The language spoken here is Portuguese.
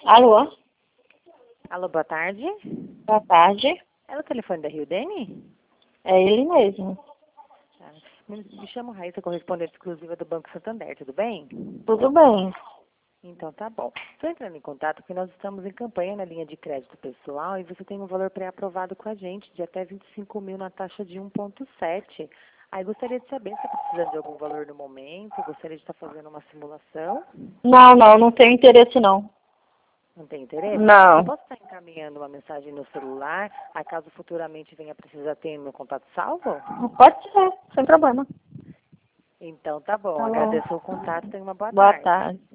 Alô? Alô, boa tarde. Boa tarde. É o telefone da Rio Dene? É ele mesmo. Ah, me chamo Raíssa, correspondente exclusiva do Banco Santander, tudo bem? Tudo bem. Então tá bom. Estou entrando em contato porque nós estamos em campanha na linha de crédito pessoal e você tem um valor pré-aprovado com a gente de até 25 mil na taxa de 1,7. Aí gostaria de saber se está precisando de algum valor no momento, gostaria de estar fazendo uma simulação. Não tenho interesse não. Não tem interesse? Eu Não. posso estar encaminhando uma mensagem no celular, caso futuramente venha precisar ter meu contato salvo? Pode ser, sem problema. Então tá bom, Tá bom. agradeço o contato, tenha uma boa Boa tarde. tarde.